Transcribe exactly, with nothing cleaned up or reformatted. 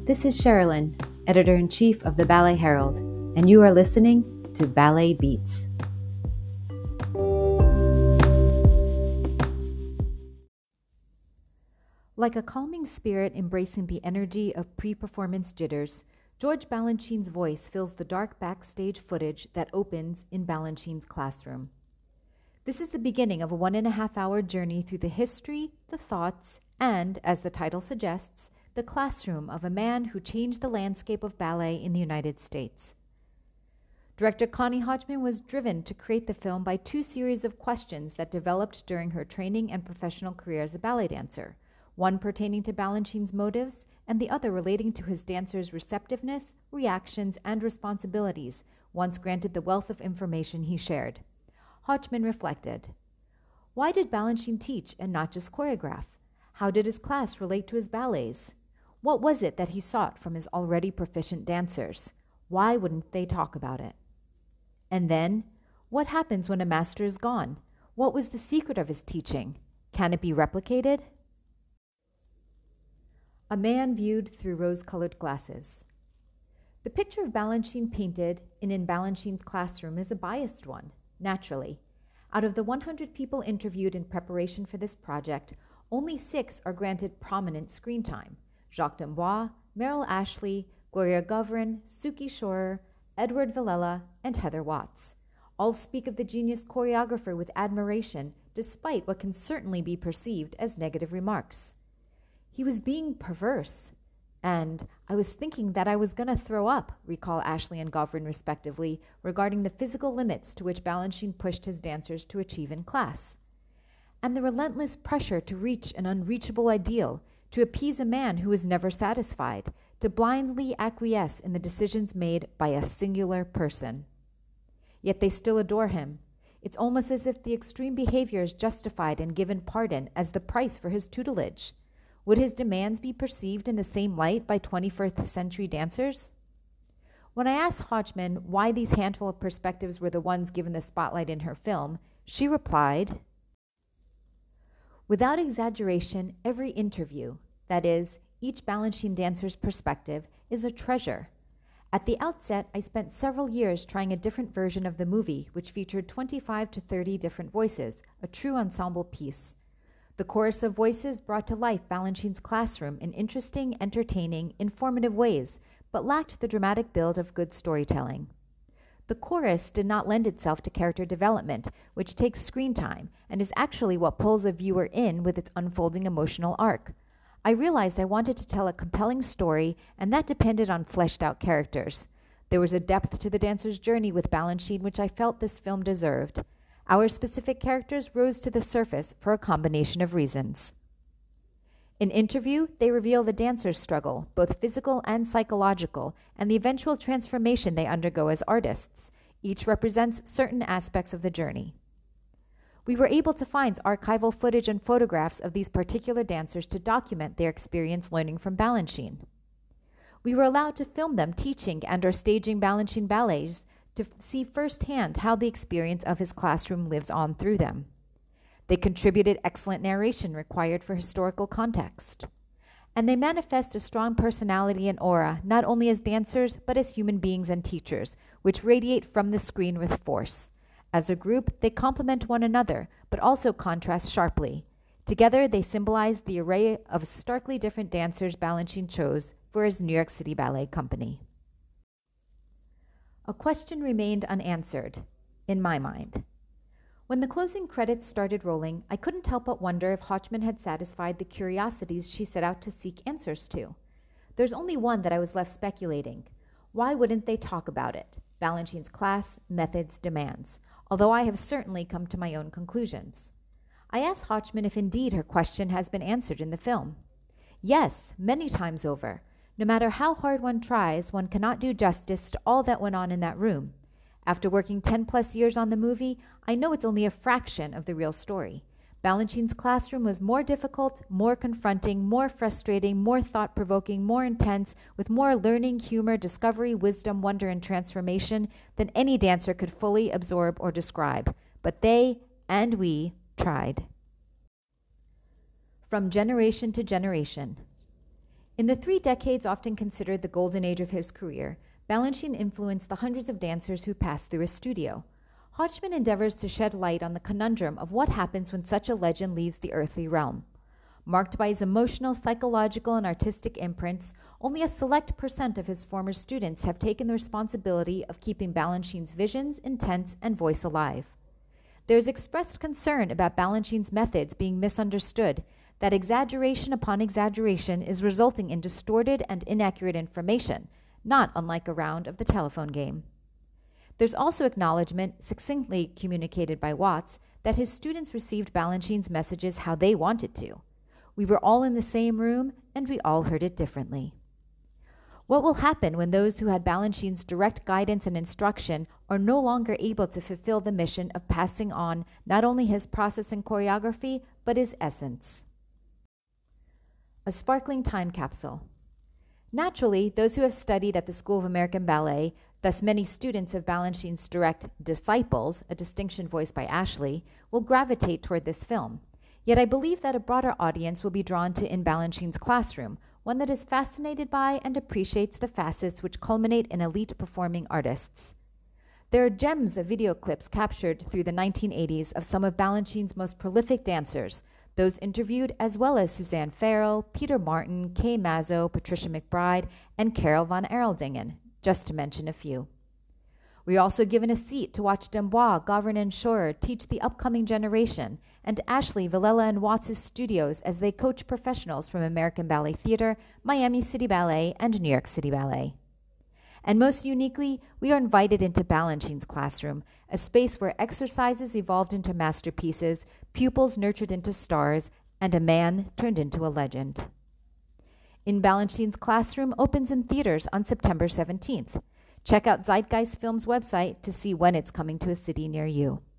This is Sherilyn, Editor-in-Chief of the Ballet Herald, and you are listening to Ballet Beats. Like a calming spirit embracing the energy of pre-performance jitters, George Balanchine's voice fills the dark backstage footage that opens in Balanchine's classroom. This is the beginning of a one and a half hour journey through the history, the thoughts, and, as the title suggests, the classroom of a man who changed the landscape of ballet in the United States. Director Connie Hodgman was driven to create the film by two series of questions that developed during her training and professional career as a ballet dancer, one pertaining to Balanchine's motives and the other relating to his dancers' receptiveness, reactions, and responsibilities once granted the wealth of information he shared. Hodgman reflected, why did Balanchine teach and not just choreograph? How did his class relate to his ballets? What was it that he sought from his already proficient dancers? Why wouldn't they talk about it? And then, what happens when a master is gone? What was the secret of his teaching? Can it be replicated? A man viewed through rose-colored glasses. The picture of Balanchine painted in In Balanchine's classroom is a biased one, naturally. Out of the one hundred people interviewed in preparation for this project, only six are granted prominent screen time. Jacques D'Amboise, Meryl Ashley, Gloria Govrin, Suki Shorer, Edward Villela, and Heather Watts. All speak of the genius choreographer with admiration, despite what can certainly be perceived as negative remarks. He was being perverse, and I was thinking that I was going to throw up, recall Ashley and Govrin respectively, regarding the physical limits to which Balanchine pushed his dancers to achieve in class. And the relentless pressure to reach an unreachable ideal, to appease a man who was never satisfied, to blindly acquiesce in the decisions made by a singular person. Yet they still adore him. It's almost as if the extreme behavior is justified and given pardon as the price for his tutelage. Would his demands be perceived in the same light by twenty-first century dancers? When I asked Hodgman why these handful of perspectives were the ones given the spotlight in her film, she replied, without exaggeration, every interview, that is, each Balanchine dancer's perspective, is a treasure. At the outset, I spent several years trying a different version of the movie, which featured twenty-five to thirty different voices, a true ensemble piece. The chorus of voices brought to life Balanchine's classroom in interesting, entertaining, informative ways, but lacked the dramatic build of good storytelling. The chorus did not lend itself to character development, which takes screen time, and is actually what pulls a viewer in with its unfolding emotional arc. I realized I wanted to tell a compelling story, and that depended on fleshed-out characters. There was a depth to the dancer's journey with Balanchine which I felt this film deserved. Our specific characters rose to the surface for a combination of reasons. In interview, they reveal the dancer's struggle, both physical and psychological, and the eventual transformation they undergo as artists. Each represents certain aspects of the journey. We were able to find archival footage and photographs of these particular dancers to document their experience learning from Balanchine. We were allowed to film them teaching and or staging Balanchine ballets to see firsthand how the experience of his classroom lives on through them. They contributed excellent narration required for historical context. And they manifest a strong personality and aura, not only as dancers, but as human beings and teachers, which radiate from the screen with force. As a group, they complement one another, but also contrast sharply. Together, they symbolize the array of starkly different dancers Balanchine chose for his New York City Ballet Company. A question remained unanswered, in my mind. When the closing credits started rolling, I couldn't help but wonder if Hodgman had satisfied the curiosities she set out to seek answers to. There's only one that I was left speculating. Why wouldn't they talk about it? Balanchine's class, methods, demands, although I have certainly come to my own conclusions. I asked Hodgman if indeed her question has been answered in the film. Yes, many times over. No matter how hard one tries, one cannot do justice to all that went on in that room. After working ten plus years on the movie, I know it's only a fraction of the real story. Balanchine's classroom was more difficult, more confronting, more frustrating, more thought-provoking, more intense, with more learning, humor, discovery, wisdom, wonder, and transformation than any dancer could fully absorb or describe. But they, and we, tried. From generation to generation. In the three decades often considered the golden age of his career, Balanchine influenced the hundreds of dancers who passed through his studio. Hodgman endeavors to shed light on the conundrum of what happens when such a legend leaves the earthly realm. Marked by his emotional, psychological, and artistic imprints, only a select percent of his former students have taken the responsibility of keeping Balanchine's visions, intents, and voice alive. There is expressed concern about Balanchine's methods being misunderstood, that exaggeration upon exaggeration is resulting in distorted and inaccurate information, not unlike a round of the telephone game. There's also acknowledgement, succinctly communicated by Watts, that his students received Balanchine's messages how they wanted to. We were all in the same room, and we all heard it differently. What will happen when those who had Balanchine's direct guidance and instruction are no longer able to fulfill the mission of passing on not only his process and choreography, but his essence? A sparkling time capsule. Naturally, those who have studied at the School of American Ballet, thus many students of Balanchine's direct disciples, a distinction voiced by Ashley, will gravitate toward this film. Yet I believe that a broader audience will be drawn to In Balanchine's Classroom, one that is fascinated by and appreciates the facets which culminate in elite performing artists. There are gems of video clips captured through the nineteen eighties of some of Balanchine's most prolific dancers, those interviewed as well as Suzanne Farrell, Peter Martin, Kay Mazzo, Patricia McBride, and Carol von Erldingen, just to mention a few. We are also given a seat to watch Dembois, Govern, and Schorer teach the upcoming generation, and Ashley, Villela, and Watts' studios as they coach professionals from American Ballet Theatre, Miami City Ballet, and New York City Ballet. And most uniquely, we are invited into Balanchine's Classroom, a space where exercises evolved into masterpieces, pupils nurtured into stars, and a man turned into a legend. In Balanchine's Classroom opens in theaters on September seventeenth. Check out Zeitgeist Films' website to see when it's coming to a city near you.